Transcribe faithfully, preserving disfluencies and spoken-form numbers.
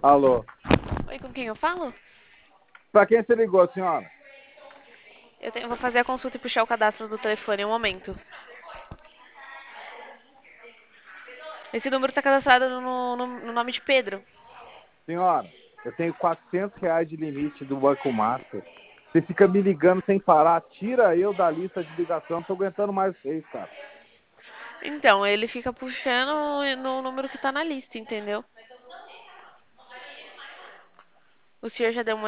Alô? Oi, com quem eu falo? Pra quem você ligou, senhora? Eu, tenho- eu vou fazer a consulta e puxar o cadastro do telefone em um momento. Esse número tá cadastrado no, no- no nome de Pedro. Senhora, eu tenho quatrocentos reais de limite do Banco Master. Você fica me ligando sem parar, tira eu da lista de ligação, não tô aguentando mais vocês, cara. Então, ele fica puxando no número que tá na lista, entendeu? O senhor já deu uma